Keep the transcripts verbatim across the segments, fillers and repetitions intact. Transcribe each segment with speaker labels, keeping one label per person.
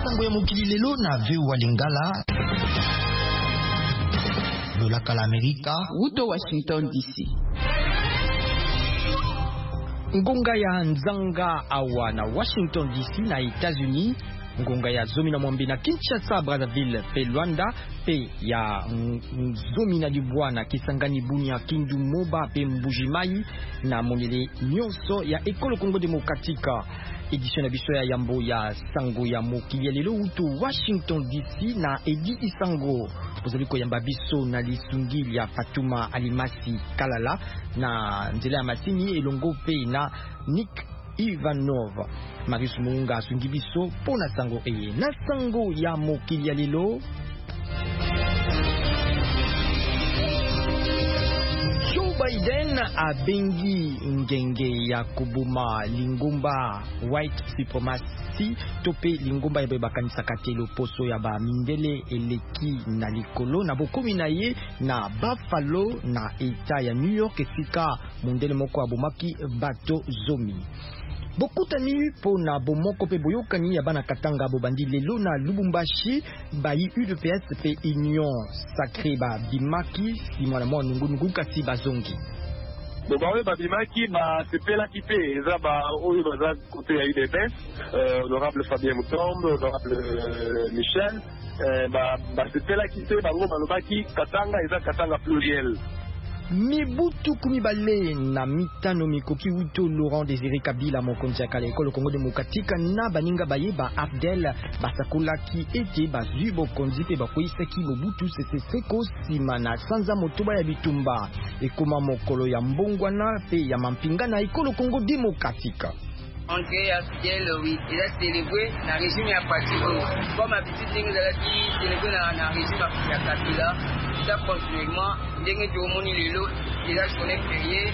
Speaker 1: sango ya mokili lelo na veu wa Lingala lolaka la Amerika
Speaker 2: uto Washington D C.
Speaker 1: Ngonga ya nzanga awa na Washington D C na Etats-Unis, ngonga ya zomi na mwambi na Kinshasa, Brazzaville pe Luanda, pe ya zomi na Libwa na Kisangani, Bunia, Kindu, Moba pe Mbujimai na monele nyonso ya Ekolo Kongo Demokratika. Édition na biso ya yambo ya sango ya mokili ya lelo uto Washington D C na Edi Isango. Pozali ko yamba biso na lisungili ya Fatuma Alimasi Kalala na nzela ya masini elongo pe na Nick Ivanov. Marius Munga asungi biso pona sango eye na sango ya mokili ya lelo. Joe Biden abengi ngenge ya kubuma lingomba white supremacy tope lingomba ebe bakanisa katelo poso ya ba mindele eleki na likolo na bokomi na ye na Buffalo na eta ya New York esika mondele moko abomaki bato zomi. Bokutani po na bomoko pe boyokani ya bana Katanga bobandi lelo na Lubumbashi bayi U D P S pe Union Sacré ba bimaki si mwana mwa nungu nungu kasi bazongi.
Speaker 3: Bon bah oui bah bimaki bah c'est pas là qui paie ça bah oui bah ça côté U D P S euh, honorable Fabien Mutombe, honorable euh, Michel euh, bah bah c'est pas là qui paie bah ngoma lobaki Katanga eza Katanga pluriel.
Speaker 1: Mibutu kumibale na mitano mikoki uto Laurent Désiré Kabila mokonzi ya kala Ekolo Kongo Demokratika na baninga bayeba Abdel basakolaki ete bazwi bokonzi pe bakoyisaki Mobutu Sese Seko sima na sanza motoba ya bitumba ekoma mokolo ya mbongwana pe ya mampinga na Ekolo Kongo Demokratika.
Speaker 4: Entrée Abdel, oui, il a célébré dans le régime à partir comme habitude, nous avons dit célébrer dans le régime à Kabila. Ça continuellement, ndenge tomoni lelo, il a sonné férié.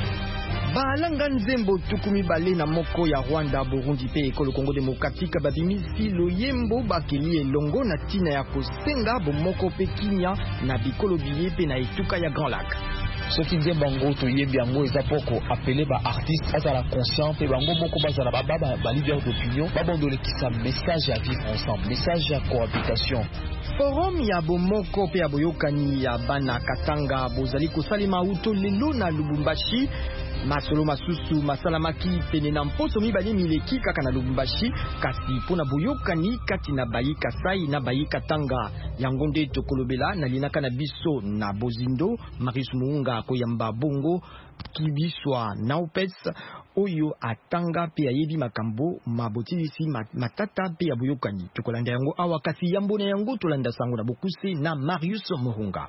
Speaker 1: Balanga nzembo tukumi bale na moko ya Rwanda, Burundi pe Ekolo Kongo Demokratika babimisi loyembo bakeli elongo na tina ya kosenga bomoko pe kinya na bikolo biye pe na etuka ya Grand Lac.
Speaker 5: Ce qui dit bango to yebi yango eza poko appeler ba artiste à la conscience et bango moko bazala ba ba ba leader d'opinion ba bondole qui sa message à vivre ensemble, message à cohabitation.
Speaker 1: Forum ya bomoko pe ya boyokani ya bana Katanga bozali kosalima uto lelo na Lubumbashi. Masolo masusu masalamaki pene na mposo mibale mileki kaka na Lubumbashi kasi pona boyokani kati na bayi Kasai na bayi Katanga yango nde tokolobela na linaka na biso na Bozindo. Marius Muunga koyamba bongo kibiswa na opes oyo atanga pe ayebi makambo mabotilisi matata pe ya boyokani tokolanda yango awa kasi yambo na yango tolanda sango na bokuse na Marius Muunga.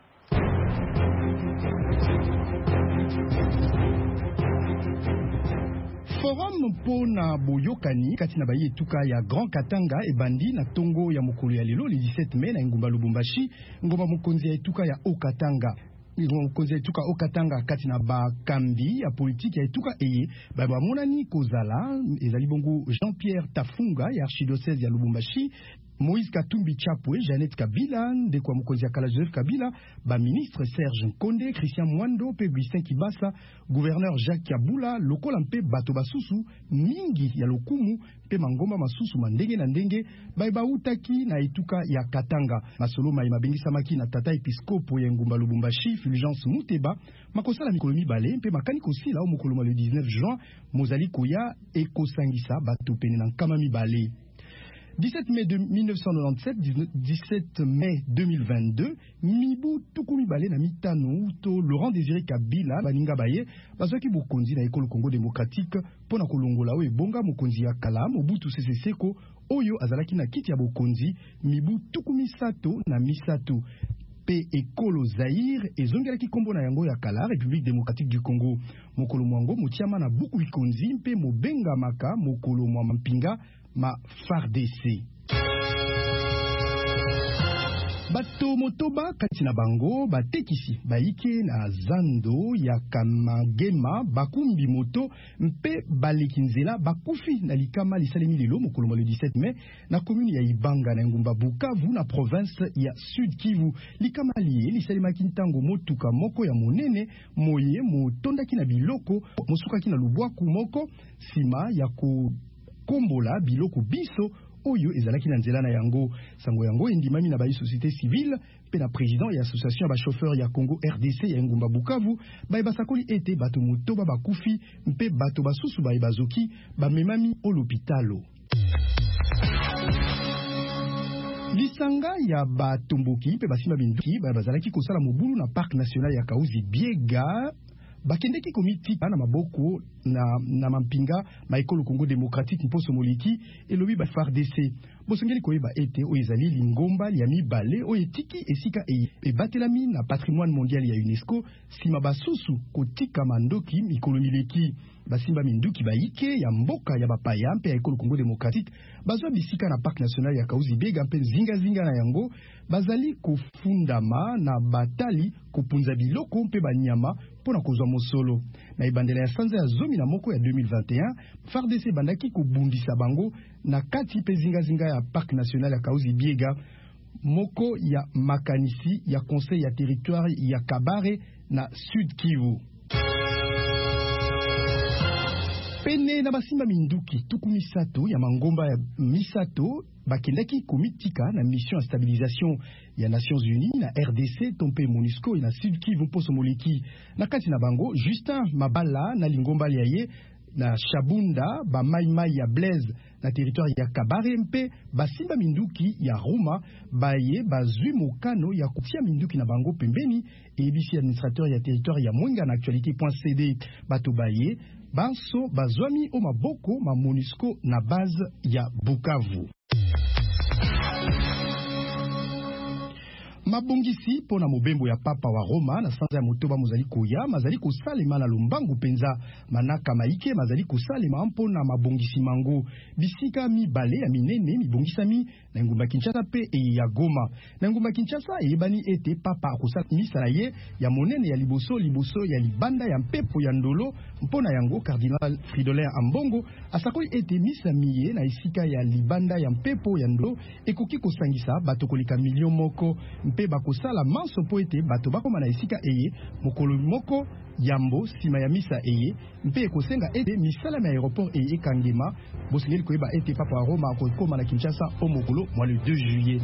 Speaker 6: Forum po na boyokani kati na bayi etuka ya Grand Katanga ebandi na tongo ya mokolo ya lelo le dix-sept mai na ngumba Lubumbashi ngomba mokonzi ya etuka ya Okatanga. Mokonzi ya etuka Okatanga kati na bakambi ya politiki ya etuka eye baba monani kozala ezali bongo Jean-Pierre Tafunga ya archidiocèse ya Lubumbashi, Moïse Katumbi Chapwe, Jeannette Kabila, ndekwa mokonzi ya kala Joseph Kabila, ba ministre Serge Nkonde, Christian Mwando, pe Gustin Kibasa, gouverneur Jacques Kabula, lokola mpe bato basusu mingi ya lokumu pe mangomba masusu mandenge na ndenge baiba utaki na etuka ya Katanga. Masolo mai mabengisa maki na tata episkopo ya ngumba Lubumbashi, Fulgence Muteba, makosala mikolo mibale pe makani kosila o mokolo le dix-neuf juin, mozali koya ekosangisa bato pene na nkama mibale. dix-sept mai mille neuf cent quatre-vingt-dix-sept, dix-sept mai deux mille vingt-deux, mibu tukumi bale na mitano to Laurent Désiré Kabila baninga baye bazwaki bokonzi na Ekolo Kongo Demokratique pona kolongola o ebonga mokonzi ya kala Mobutu Sese Seko oyo azalaki na kiti ya bokonzi mibu tukumi sato na misato. Pe Ekolo Zaire ezongelaki kombo na yango ya kala République démocratique du Congo. Mokolo mwango motiama na buku likonzi mpe mobenga maka mokolo mwa mpinga ma F A R D C. Bato motoba kati na bango batekisi baike na zando ya Kamagema bakumbi moto mpe balekinzela bakufi na likama lisalemi lelo mokolo le dix-sept mai na commune ya Ibanga na ngumba Bukavu na province ya Sud Kivu. Likama liye lisalemaki ntango motuka moko ya monene moye motondaki na biloko mosukaki na lubwaku moko sima ya ko kombola biloko biso oyo ezalaki na nzela na yango. Sango yango endimami na bayi société civile pe na président ya association ba chauffeur ya Congo R D C ya Ngumba Bukavu bayi basakoli ete bato motoba bakufi mpe bato basusu bayi bazoki bamemami au l'hôpitalo. Lisanga ya batomboki pe basimba binduki bayi bazalaki kosala mobulu na parc national ya Kahuzi Biega bakendeki komitika na maboko na, na mampinga maekolo Congo démocratique mposo moliki elobi ba F A R D C bosengeli koyeba ete oyo ezali lingomba ya mibale oyo etiki esika e, ebatelami na patrimoine mondial ya UNESCO sima basusu kotika mandoki mikolo mileki basimba minduki baike ya mboka ya bapaya mpe ya ekolo Congo démocratique bazwa bisika na parc national ya Kahuzi Biega mpe zinga zinga na yango bazali kofundama na batali kopunza biloko mpe banyama pona kozwa mosolo na ibandela ya sanza ya zomi na moko ya deux mille vingt et un F A R D C bandaki kobundisa bango na kati pe zinga zinga ya parc national ya Kahuzi Biega moko ya makanisi ya conseil ya territoire ya Kabare na Sud Kivu. Pene na basimba minduki tuku misato ya mangomba ya misato bakendaki komitika na mission ya stabilisation ya Nations Unies na R D C tompe MONUSCO na Sud Kivu mposo moleki na kati na bango Justin Mabala na lingomba liaye na Shabunda ba mai mai ya Blaise na territoire ya Kabare mpe basimba minduki ya Roma baye bazwi mokano ya kutia minduki na bango pembeni e bisi administrateur ya territoire ya Mwenga na actualité.cd bato baye banso bazwami o maboko ma MONUSCO na base ya Bukavu. Mabongisi pona mobembo ya papa wa Roma na sanza ya motoba mozali koya mazali kosalema na lombangu penza manaka maike mazali kosalema mpona mabongisi mango bisika mibale ya minene mibongisami na ngumba Kinshasa pe e ya Goma na ngumba Kinshasa eyebani ete papa akosala misa na ye ya monene ya liboso liboso ya libanda ya mpepo ya ndolo mpona yango Cardinal Fridolin Ambongo asakoli ete misa miye na esika ya libanda ya mpepo ya ndolo ekoki kosangisa bato kolika million moko mpe bakosala manso po ete bato bakoma na esika eye mokolo moko yambo sima ya misa eye mpe ekosenga ete misala na aéroport eye ekangema bosengeli koyeba ete papa wa Roma akokoma na Kinshasa o mokolo mwa le deux juillet.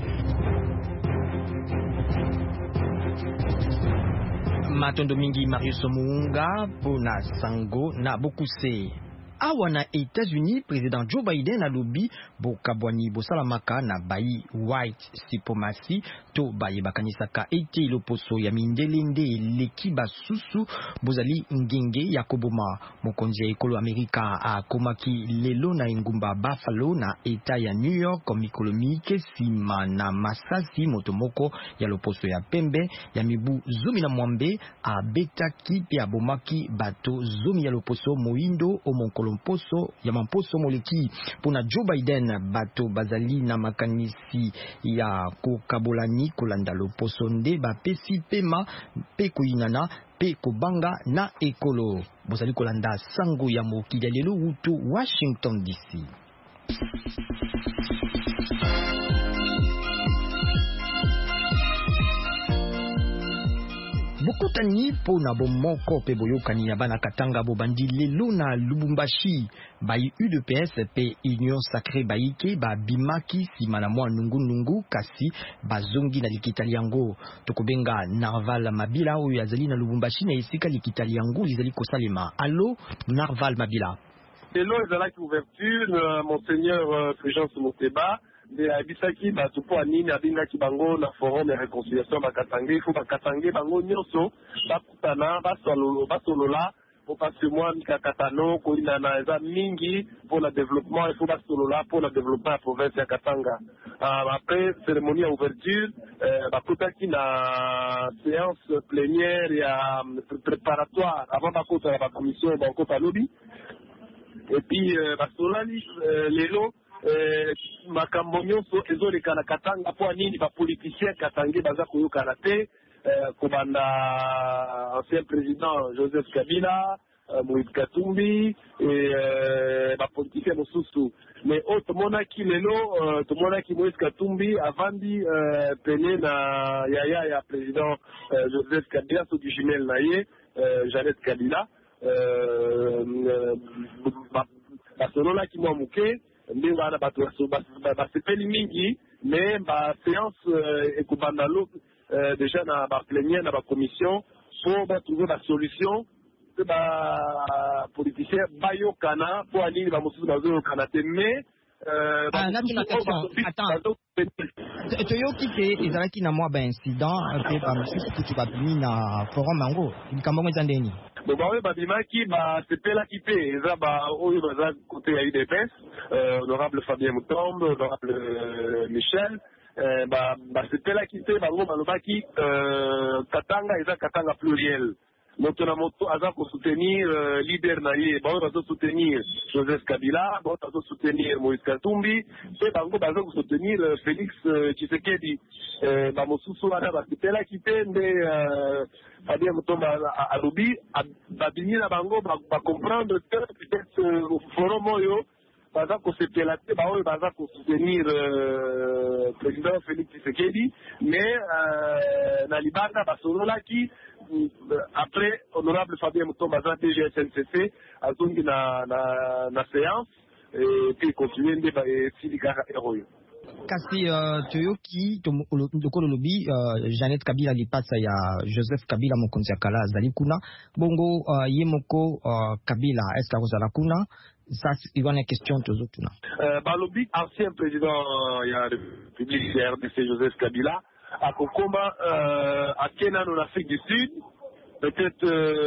Speaker 1: Matondo mingi Marius Muunga pona sango na bokuse. Awa na États-Unis, président Joe Biden a lobi bokabwani bosalamaka na bayi white supremacy to bayi bakanisaka ete loposo ya mindelende leki basusu bozali ngenge ya koboma mokonzi ya ekolo Amerika a komaki lelo na engumba Buffalo na eta ya New York mikolo mike sima na masasi motomoko ya loposo ya pembe ya mibu zomi na mwambe a betaki pe abomaki bato zomi ya loposo moindo o monkolo mposo ya mamposo moleki pona Joe Biden bato bazali na makanisi ya kokabolani kolanda loposo nde bapesi pema pe koinana pe kobanga na ekolo bozali kolanda sango ya mokili lelo wutu Washington D C. Bokutani pona bomoko pe boyokani ya bana katanga bobandi lelo na Lubumbashi bayi U D P S pe Union Sacrée Baike ba bimaki sima na mwa nungu nungu kasi bazongi na likitali yango tokobenga Narval Mabila oyo azali na Lubumbashi na esika likitali yango lizali kosalema. Allo Narval Mabila.
Speaker 3: Lelo ezalaki ouverture Monseigneur Fulgence Moteba de abisaki bato po anini abingaki bango na forum ya réconciliation bakatange il faut bakatange bango nyonso bakutana basolo basolola po patrimoine mikakatano koina na eza mingi pour le développement il faut basolola pour le développement ya province ya Katanga. Uh, après cérémonie ya ouverture euh, bakutaki na séance plénière ya préparatoire avant bakota ya bakommission bankota lobi et puis euh, basolali euh, lelo Eh, makambo nyonso ezoleka na Katanga po nini ba politicien Katange baza koyokana te eh, kobanda ancien président Joseph Kabila euh, Moïse Katumbi et euh, ba politicien mosusu mais oh tomonaki lelo euh, tomonaki Moïse Katumbi avandi euh, pene na yaya ya président euh, Joseph Kabila so du jumelle na ye euh, Jeannette Kabila euh, euh, ba, ba sololaki mwa muke nde wana bato basepeli mingi mais baséance ekobanda lo déjà na baplénière na bacommission mpo batrouve basolution mpe bapoliticien bayokana mpo anini bamosusu bazoyokana te mais
Speaker 1: toyoki te ezalaki na mwa baincident mpe bamosusu kutu babimi na forum yango likambo yango eza ndeni
Speaker 3: bon baoyo babimaki basepelaki te eza baoyo baza kote ya U D P S honorable Fabien Mutombe, honorable Michel basepelaki te bango balobaki Katanga eza Katanga pluriel moto na moto aza kosoutenir leader na ye bango bazosoutenir Joseph Kabila bango bazosoutenir Moïse Katumbi mpe bango baza kosoutenir Félix Tshisekedi bamosusu wana basepelaki te nde Fabien Mutombe alobi babimi na bango bacomprendre que peut-être forum oyo baza kosepela te baoyo baza kosoutenir président Félix Tshisekedi mais na libanda basololaki après honorable Fabien Mutombe aza D G S N C C azongi na na na séance et puis continuer nde esili kaka eroyo
Speaker 1: kasi toyoki lokolo lobi Jeannette Kabila lipasa ya Joseph Kabila mokonzi ya kala azali kuna bongo ye moko Kabila est-ce akozala kuna ça c'est une question tozotuna
Speaker 3: balobi ancien président ya République R D C Joseph Kabila akokoma akena en Afrique du Sud peut-être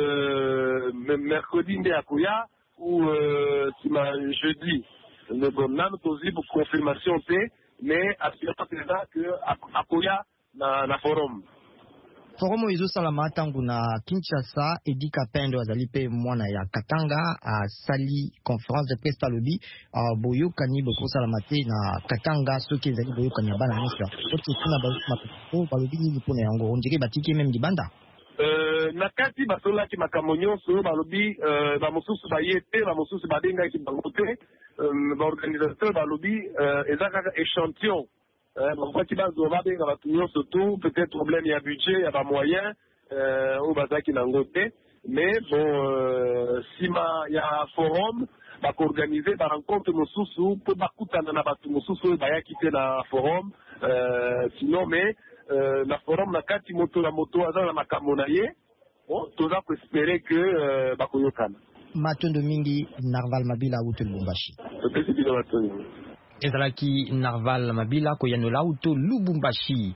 Speaker 3: euh, mercredi nde akoya ou euh, sima jeudi le bon nano tozi pour confirmation te mais assurance déjà que akoya na na forum
Speaker 1: forum ezosalama ntango na Kinshasa. Edi Kapendo azali mpe mwana ya Katanga asali conférence de presse alobi boyokani bokosalama te na Katanga soki ezali boyokani ya bana nyonso oti kuna balobi nini mpona yango ondire batiki meme libanda
Speaker 3: na kati basolaki makambo nyonso balobi bamosusu baye te bamosusu babengaki bango te baorganisateur balobi eza kaka échantillon bafaki bazwa babenga bato nyonso tu peut-être problème ya budget ya bamoyen oyo bazalaki nango te mais bon nsima ya forum bakoorganize barencontre mosusu mpo bakutana na bato mosusu oyo bayaki te na forum sinon mais na forum na kati moto na moto aza na makambo na ye toza koespere ke bakoyokana
Speaker 1: matondo mingi Narval Mabila auto Lubumbashi
Speaker 3: topesi bino matondo
Speaker 1: ezalaki Narval Mabila koyanola auto Lubumbashi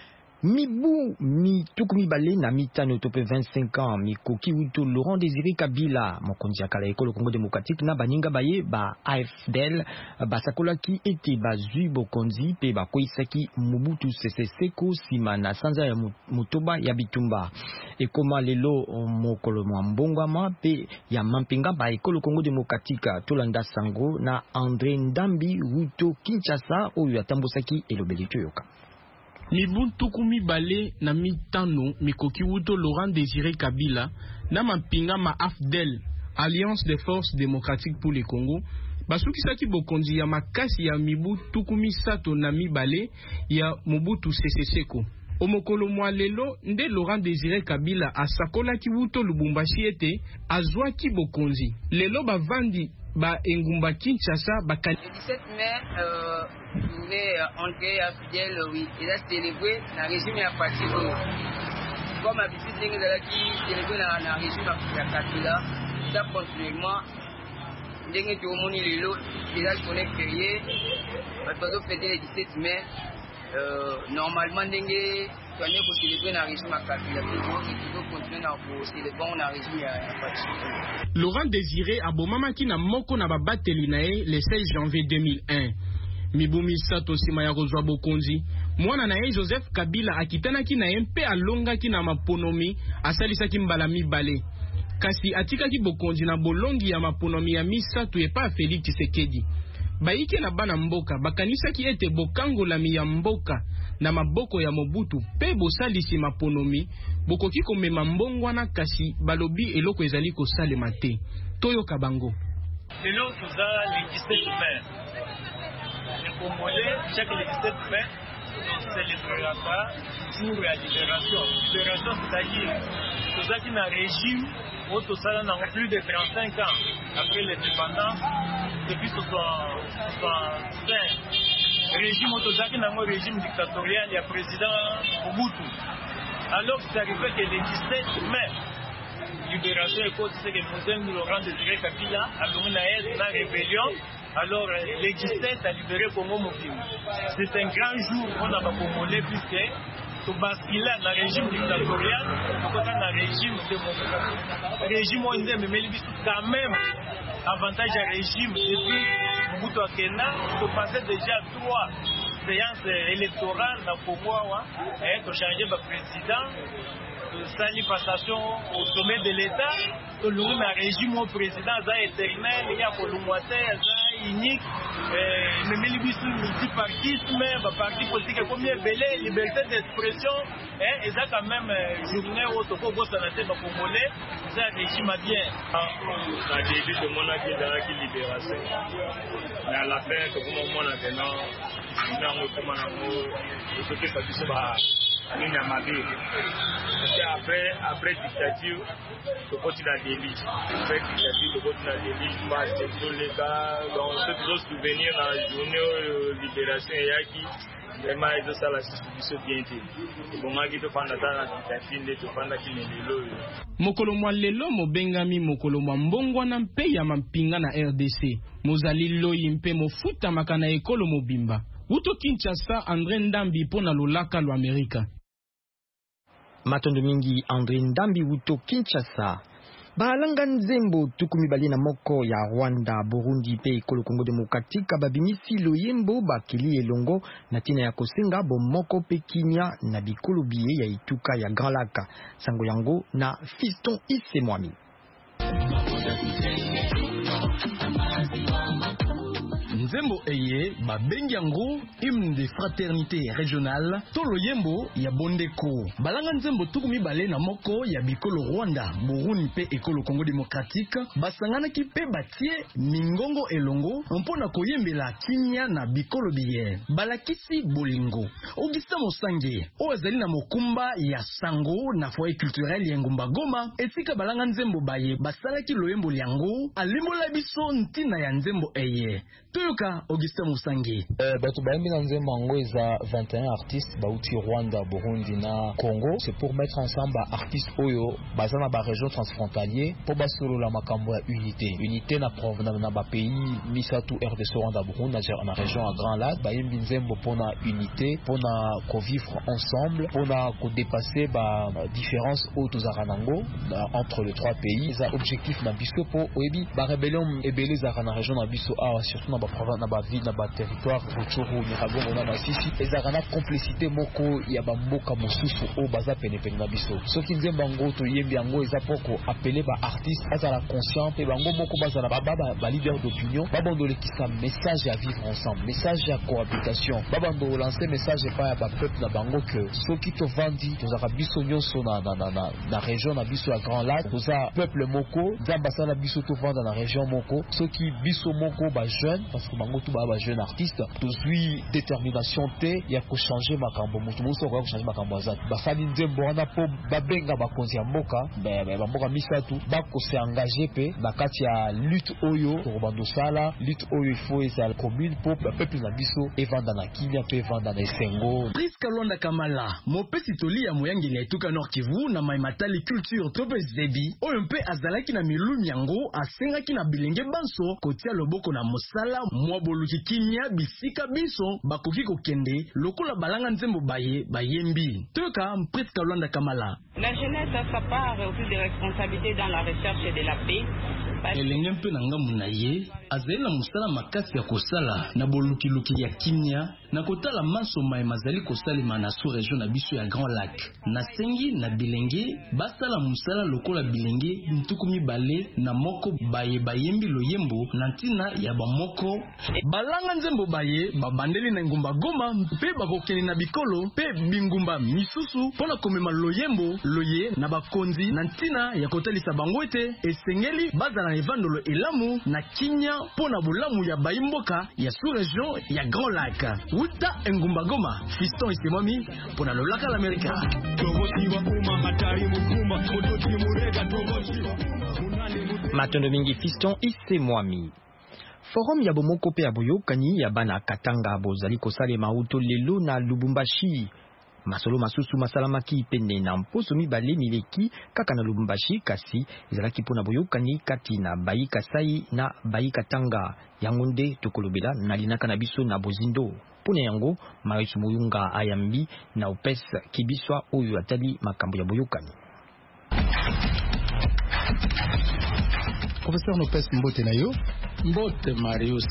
Speaker 1: mibu mi tuku mibale na mitano tope vingt-cinq ans mikoki uto Laurent Désiré Kabila mokonzi akala ekolo Congo démocratique na baninga baye ba A F D L basakolaki ete bazui bokonzi pe bakoisaki Mobutu Sese Seko sima na sanza ya mutoba ya bitumba ekoma lelo mokolo mbongama pe ya mampinga ba ekolo Congo démocratique tolanda sango na André Ndambi uto Kinshasa oyo atambosaki elobeli toyoka
Speaker 7: mibu tuku mibale na mitano mikoki wuto Laurent Désiré Kabila na mampinga ma A F D L Alliance des Forces Démocratiques pour le Congo basukisaki bokonzi ya makasi ya mibu tuku misato na mibale ya Mobutu Sese Seko omokolo mwa lelo nde Laurent Désiré Kabila asakolaki wuto Lubumbashi ete azwaki bokonzi lelo bavandi ba engumba Kinshasa bakani
Speaker 4: dix-sept mai euh journée André Fidèle oui il a célébré na régime ya parti comme habitude ndenge ezalaki célébré na na régime ya Kabila ça continuellement ndenge tomoni lelo déjà journée fériée bato fêter le dix-sept mai euh normalement ndenge twane ko célébrer na régime ya Kabila il faut continuer na ko célébrer na régime ya parti.
Speaker 7: Laurent Désiré abomamaki na moko na babateli na ye le seize janvier deux mille un mibumi sato sima ya kozwa bokonzi mwana na ye Joseph Kabila akitanaki na ye mpe alongaki na maponomi asalisaki mbala mibale kasi atikaki bokonzi na bolongi ya maponomi ya misato epa Félix Tshisekedi baike na bana mboka bakanisaki ete bokangolami ya mboka na maboko ya Mobutu pe bosalisi maponomi bokoki komema mbongwana kasi balobi eloko ezali kosalema te toyoka bango
Speaker 8: lelo toza le dix-sept mai le Congolais chaque le dix-sept mai on célébrera jour ya libération libération c'est-à-dire tozaki na régime où tozala na plus de trente-cinq ans après l'indépendance depuis soixante-quinze régime autodaki nango régime dictatorial ya président Mobutu. Alors c'est arrivé que le dix-sept mai libération écoute c'est que Mozambique Laurent Désiré Kabila a donné la rébellion. Alors le dix-sept a libéré Congo Mobimba. C'est un grand jour on a pas Congolais puisque to basculer dans le régime dictatorial, dans le régime démocratique. Le régime où il y a quand même avantage à régime depuis Mobutu Akena, to passer déjà trois séances électorales dans le Congo et to changer de président. Sali passation au sommet de l'État, tout le monde a régime au président, ça éternel, il y a pour le moitié, ça unique, mais il y a multipartisme, parti politique, combien de belé, liberté d'expression, et ça quand même, journée au Toko, au Sanate, au Congolais, ça régime a bien.
Speaker 9: On a début de mon acquis dans la libération, mais à la fin, comme on a maintenant, on a un autre moment, on peut faire du soba. Après, après dictature, le continent a délit. Après dictature, le continent a délit. C'est tous les cas, on se toujours souvenir dans la journée de libération et qui vraiment ils ont ça la distribution bien été. Bon, moi qui te prends la dictature, te prends la kinelelo.
Speaker 7: Mokolo mwa lelo mobengami mokolo mwa mbongwana mpe ya mampinga na R D C. Mozali loyi mpe mofuta makana ekolo mobimba. Uto Kinshasa André Ndambi pona lolaka lo Amerika.
Speaker 1: Matondo mingi André Ndambi uto Kinshasa. Bahalanga nzembo tukumi bali na moko ya Rwanda, Burundi pe ekolo Kongo Demokratika babimisi loyembo bakili elongo na tina ya kosenga bo moko pe kinya na bikolo biye ya ituka ya Grand Lac. Sango yango na Fiston Isemwami.
Speaker 10: Nzembo eye babengi yango hymne de fraternité régionale tolo yembo ya bondeko. Balanga nzembo tukumi bale na moko ya bikolo Rwanda, Burundi pe ekolo Congo démocratique basangana ki pe batie mingongo elongo mpona koyembela kinya na bikolo biye. Balakisi bolingo. Augustin Mosange o azali na mokumba ya sango na foyer culturel ya Ngumba Goma esika balanga nzembo baye basalaki loyembo liango alimbola biso ntina ya nzembo eye. Toyoka Augustin Mosange.
Speaker 5: Euh, Bato Baembi Nzembo Ango is a vingt et un artistes Bauti Rwanda, Burundi na Congo. C'est pour mettre ensemble artistes Oyo, basé dans la région transfrontalière, pour basolo la makambo ya unité. Unité na provenant na ba pays Misatu R D C Rwanda Burundi na région à Grand Lac. Baembi Nzembo pour na unité, pour na co-vivre ensemble, pour na ko dépasser ba différence au Tozaranango entre les trois pays. Ça objectif na biso pour oyebi ba rébellion ebele za na région na biso a surtout na ba province na ba ville na ba territoire Rutshuru Nyiragongo na Masisi ezaka na complicité moko ya ba mboka mosusu o baza pene pene na biso soki nzembo ngo to yembi yango eza poko appeler ba artiste azala conscient pe bango moko bazala ba ba ba leader d'opinion babondole kisa message à vivre ensemble, message à cohabitation babando lancer message pa ya ba peuple na bango que soki to vandi to zaka biso nyonso na na na na région na biso ya Grand Lac to za peuple moko nzamba na biso to vanda na région moko soki biso moko ba jeune parce que bango tout ba ba jeune artiste tozui détermination te ya ko changer makambo mutu muso ko changer makambo azat ba fani nzembo wana po babenga bakonzi ya mboka ba ba mboka misatu ba ko se engager pe na kati ya lutte oyo to bando sala lutte oyo ifo ezala commune po peuple na biso evanda na kinya pe evanda na esengo.
Speaker 10: Priska Londa Kamala mopesi toli ya moyangeli ya etuka Nord Kivu na maimatali culture tope zebi oyo mpe azalaki na milumi yango asengaki na bilenge banso kotia loboko na mosala mwa boluki kinya bisika biso bakoki kokende lokola balanga nzembo baye bayembi toka Priska Londa Kamala.
Speaker 11: La jeunesse a sa part aussi de responsabilité dans la recherche de la paix.
Speaker 10: Elenge mpe na ngambu na ye azali na mosala makasi ya kosala na bolukiluki ya kimia na kotala maso mai mazali kosalema na sous région na biso ya Grand Lac na sengi na bilenge basala mosala lokola bilenge ntuku mibale na moko baye bayembi loyembo na ntina ya bamoko balanga nzembo baye babandeli na Ngumba Goma mpe bakokende na bikolo mpe bingumba misusu mpona komema loyembo loye na bakonzi na ntina ya kotalisa bango ete esengeli bazala na evandolo elamu na kinya mpona bolamu ya bayimboka ya sous région ya Grand Lac. Uta Ngumba Goma, Fiston Isemwami mpona lolaka l'Amerika.
Speaker 1: Matondo mingi Fiston Isemwami. Forum ya bomoko pe ya boyokani ya bana Katanga bozali kosalema uto lelo na Lubumbashi. Masolo masusu masalamaki pene na mposo mibale mileki kaka na Lubumbashi kasi ezalaki pona boyokani kati na Bayi Kasai na Bayi Katanga. Yango nde tokolobela na linaka na biso na bozindo. Pone yango Marius Muyunga ayambi na Opes Kibiswa oyo atali makambo ya boyokani.
Speaker 6: Professeur Nopes mbote na yo.
Speaker 12: Mbote Marius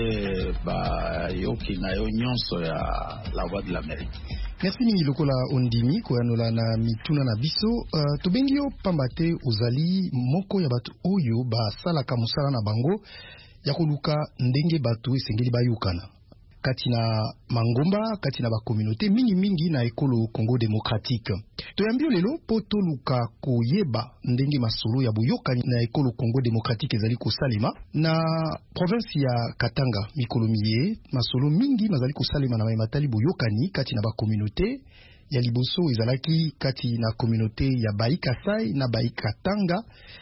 Speaker 12: pe ba yoki na yo nyonso ya la voix de l'Amérique.
Speaker 6: Merci mingi lokola ondimi ko yanola na mituna na biso. Uh, tobengi yo pambate ozali moko ya batu oyo ba salaka musala na bango ya koluka ndenge batu esengeli bayukana. Kati na mangomba, kati na ba communauté mingi mingi na ekolo Congo démocratique. Toyambio lelo po toluka koyeba ndenge masolo ya boyokani na ekolo Congo démocratique ezali kosalema na province ya Katanga mikolo miye masolo mingi mazali kosalema na matali boyokani kati na ba communauté ya liboso ezalaki kati na communauté ya Bayi Kasai na Bayi Katanga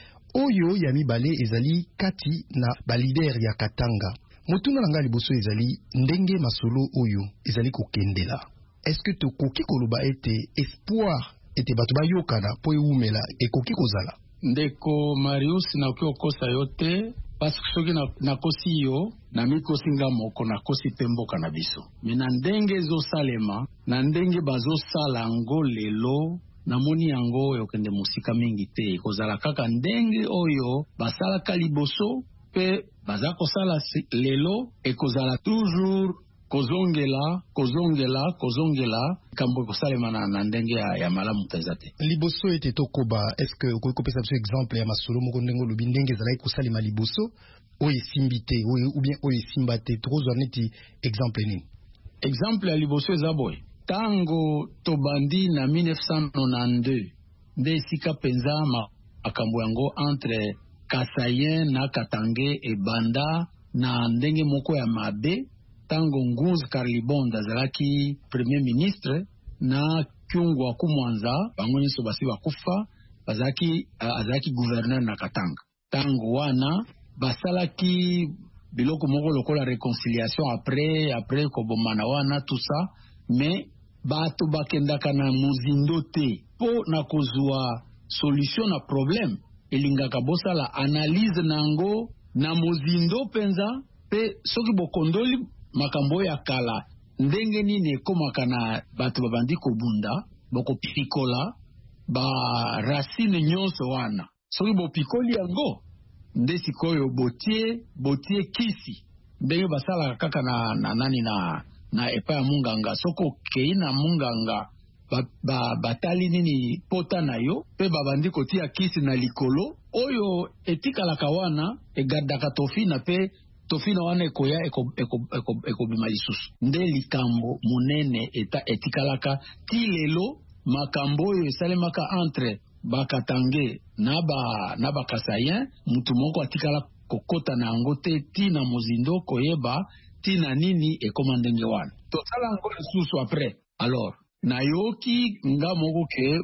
Speaker 6: oyo ya mibale ezali kati na ba leader ya Katanga. Mutuna nanga liboso ezali ndenge masolo oyo ezali kokendela. Est-ce que to koki koloba ete espoir ete batu bayokana po eumela ekoki kozala?
Speaker 12: Ndeko Marius na ko kosa yote parce que soki na, na kosi yo na mikosi nga moko na kosi pemboka na biso. Mena ndenge zo salema na ndenge bazo sala ngo lelo na moni yango yokende musika mingi te kozala kaka ndenge oyo basala kaliboso pe baza kosala lelo ekozala toujours kozongela kozongela kozongela kambo kosalema na ndenge ya, ya malamu tezate
Speaker 6: liboso ete tokoba. Est-ce que okoki kopesa biso exemple ya masolo moko ndenge olobi ndenge ezalaki kosalema liboso oyo esimbi te ou bien oyo esimba te tokozwa neti exemple nini?
Speaker 12: Exemple ya liboso eza boye tango tobandi na mille neuf cent quatre-vingt-douze nde esika penza makambo yango entre Kasayen na Katange e banda na ndenge moko ya mabe tango Nguzi Karlibonda azalaki premier ministre na Kyungwa Kumwanza bango nyonso basi bakufa bazalaki uh, azalaki gouverneur na Katanga. Tango wana basalaki biloko moko lokola réconciliation après après kobomana wana tout ça mais bato bakendaka na muzindo te po na kozwa solution na problème elingaka bosala analyse nango na mozindo penza pe soki bokondoli makambo ya kala ndenge nini ekomaka na bato babandi kobunda bokopikola ba racine nyonso wana soki bopikoli yango nde sikoyo botie botie kisi ndenge basalaka kaka na, na nani na na epa ya munganga soko kei na munganga ba, ba, batali nini pota na yo pe babandi kotia kisi na likolo oyo etikalaka wana egadaka tofina pe tofina wana ekoya ekobima eko, eko, eko, eko lisusu nde likambo munene eta etikalaka ti lelo makambo oyo esalemaka entre Bakatange na ba na Bakasayen mutu moko atikala kokota na yango te ti na mozindo koyeba ti na nini ekoma ndenge wana tosala yango lisusu après alors nayoki nga moko ke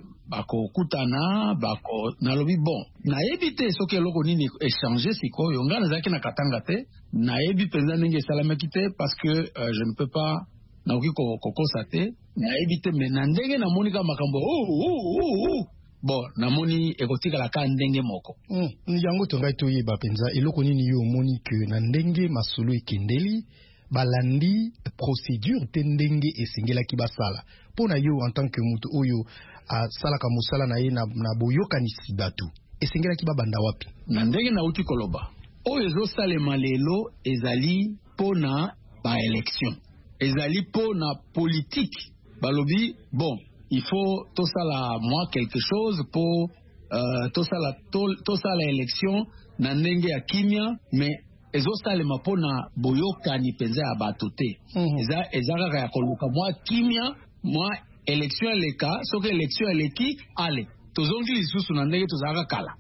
Speaker 12: bakokutana bako nalobi bon nayebi te soki eloko nini échanger sikoyo nga nazalaki na Katanga te nayebi penza ndenge esalamaki te parce que euh, je ne peux pas naoki kokosa te nayebi te me na ndenge namonika makambo oh, oh, oh, oh. Bon namoni ekotikala ka ndenge moko
Speaker 6: mm. Yango tongai toyeba penza eloko nini yo omoni ke na ndenge masolo ekendeli balandi procédure te ndenge esengelaki basala pona yo en tant que mutu oyo asalaka musala na ye na, na boyokanisi batu esengelaki babanda wapi
Speaker 12: na ndenge nauti koloba oyo ezosalema lelo ezali pona ba élection ezali pona politique balobi bon il faut tout ça la moi quelque chose pour euh, tout ça la tout ça la élection na ndenge ya kimia mais ezosalema pona boyokani penza ya bato te eza ezaka ya koluka moi kimia moi élection eleka soki élection eleki ale tozongi lisusu na ndenge tozalaka kala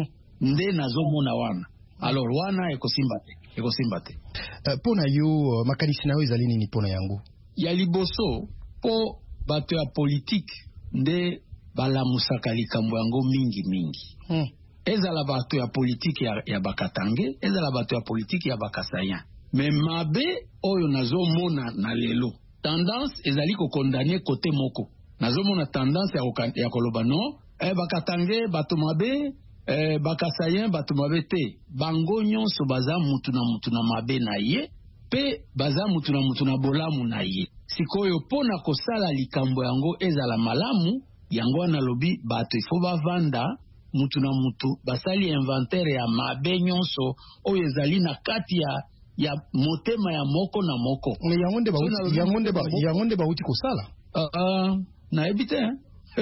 Speaker 12: nde nazomona wana alors wana ekosimba te ekosimba te
Speaker 6: uh, pona yo uh, makanisi na yo ezali nini pona yango
Speaker 12: ya liboso po bato ya politique nde balamusaka likambo yango mingi mingi hmm. ezala bato ya politique ya, ya bakatange, ezala bato ya politique ya bakasayan. Mais mabe oyo nazomona na lelo tendance ezali ko condamner côté moko. Nazomona tendance ya, ya koloba no eh, bakatange bato mabe eh, bakasayan bato mabe te. Bango nyonso baza mutu na mutu na mabe na ye pe baza mutu na mutu na bolamu na ye. Sikoyo pona kosala likambo yango ezala malamu yango analobi bato ifo bavanda mutu na mutu basali inventaire ya mabe nyonso oyo ezali na kati ya ya motema ya moko na moko.
Speaker 6: Mais yangonde ba uti yangonde ba yangonde ba uti kosala.
Speaker 12: Ah ah na ebite hein.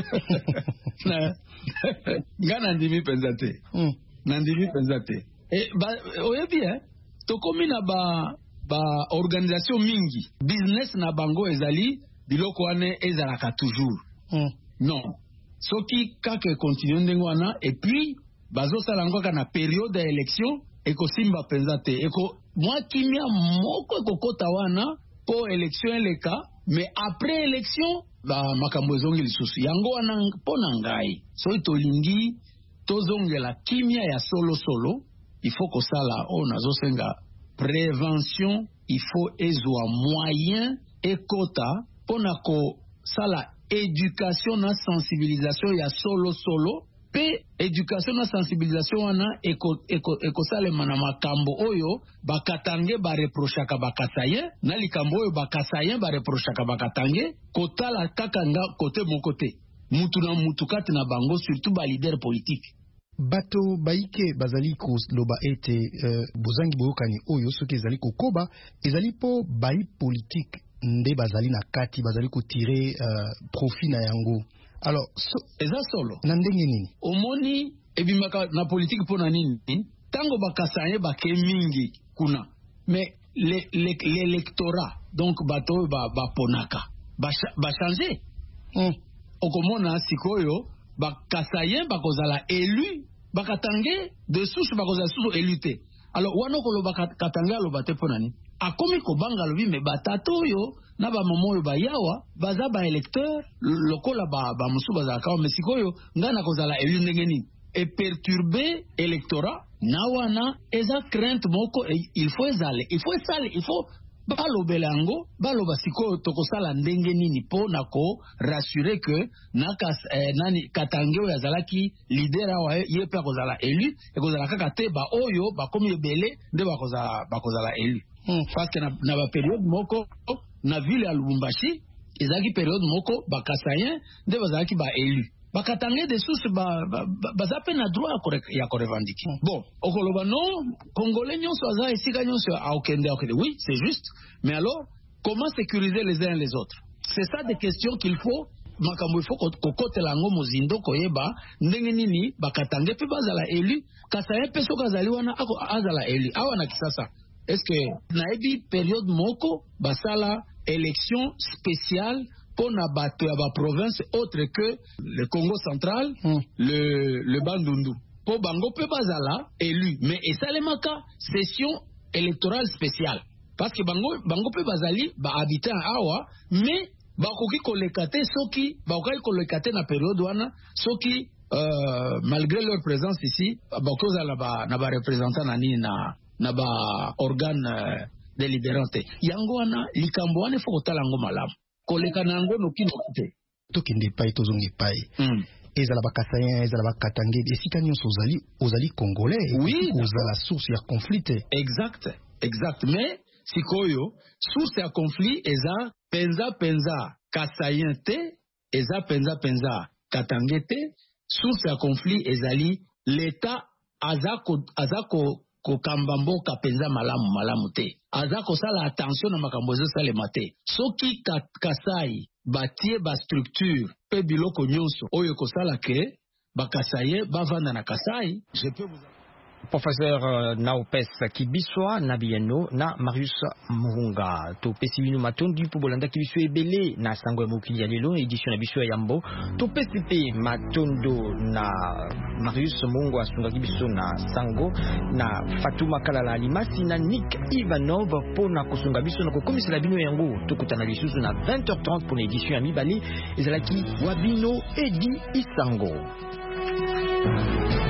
Speaker 12: Na ngana ndimi penzate. Mm. Na ndimi penzate. E ba oyebi hein. Tokomi na ba ba organisation mingi business na bango ezali biloko wane ezalaka toujours. Mm. Non. Soki kake continue ndengo wana et puis bazo sala ngoka na période ya élection eko simba penzate eko moi kimia moko eko kota wana po élection eleka mais après élection ba makambo ezongi lisusu yango wana pona ngai so itolingi tozongela kimia ya solo solo il faut ko sala o nazo senga prévention il faut ezwa moyen ekota pona ko sala éducation na sensibilisation ya solo solo pe éducation na sensibilisation wana eko eko eko salema na makambo oyo bakatange ba reprochaka bakasaye na likambo oyo bakasaye ba reprochaka bakatange kotala kaka nga kote mon côté mutu na mutu kati na bango surtout ba leader politique
Speaker 6: bato baike bazali ko loba ete uh, bozangi boyokani oyo soki ezali kokoba ezali po bayi politique nde bazali na kati bazali ko tirer uh, profit na yango. Alors so,
Speaker 12: eza solo
Speaker 6: na ndenge nini
Speaker 12: omoni ebimaka na politique pona nini tango bakasanye bake mingi kuna mais l'électorat le, donc bato ba baponaka ba, ba changer mm. Okomona sikoyo bakasanye bakozala élu bakatange de souche bakozala souche élu te. Alors wana ko lo bakatanga lo bate pona nini akomi ko banga lobi me batato yo na ba momo yo ba yawa baza ba électeur lokola ba ba musu baza ka mais sikoyo ngana kozala élu ndenge nini et perturber électorat na wana eza crainte moko il faut ezale il faut ezale il faut balobela yango baloba sikoyo tokosala ndenge nini po nako rassurer que naka eh, nani katange oyo azalaki leader awa ye pe akozala élu ekozala kaka te ba oyo bakomi ebele nde bakozala bakozala élu. Hmm. Parce que na, na ba période moko na ville ya Lubumbashi ezaki période moko bakasayen nde bazalaki ba élu bakatange de sources ba baza pe na droit ya ko revendiquer. Hmm. Bon okoloba non congolais nyonso aza esika nyonso a okende okende oui c'est juste mais alors comment sécuriser les uns les autres c'est ça des questions qu'il faut makambo il faut kokotela ngo mozindo koyeba ndenge nini bakatange pe bazala élu kasayen pe so kazali wana ako azala élu awa na kisasa. Est-ce que naebi période moko basala élection spéciale pour na bato ya ba province autre que le Congo central, mm. le le Bandundu. Po bango pe bazala élu mais esalemaka session électorale spéciale parce que bango bango pe bazali ba habitant awa mais bakoki kolekate soki bakoki kolekate na période wana soki euh, malgré leur présence ici bakoza la ba na ba représentant na ni na na ba organe uh, délibérante yango wana likambo wana fo kotala ngo malamu koleka na ngo noki nokite
Speaker 6: tokende pai tozongi pai mm. Ezala bakasayen ezala bakatange esika nyonso ozali ozali congolais
Speaker 12: oui
Speaker 6: ozala source ya conflit
Speaker 12: exact exact mais sikoyo source ya conflit eza penza penza kasayen te eza penza penza katange te source ya conflit ezali l'état azako azako kokamba mboka penza malamu malamu te aza kosala attention na makambo ezosalema te soki kasai batie ba structure pe biloko nyonso oyo kosala ke bakasaye bavanda na kasai. Je peux vous
Speaker 1: Professeur uh, Naopes Kibiswa Nabieno na Marius Muhunga to pesi bino matondi po bolanda kibiso ebele na sango ya mokili ya lelo edition na biso ya yambo to pesi pe matondo na Marius Muhunga asunga kibiso na sango na Fatuma Kalala Limasi na Nick Ivanov po na kosunga biso na kokomisa bino yango to kutana lisusu na vingt heures trente pour l'édition ya mibale ezalaki Wabino Edi Isango.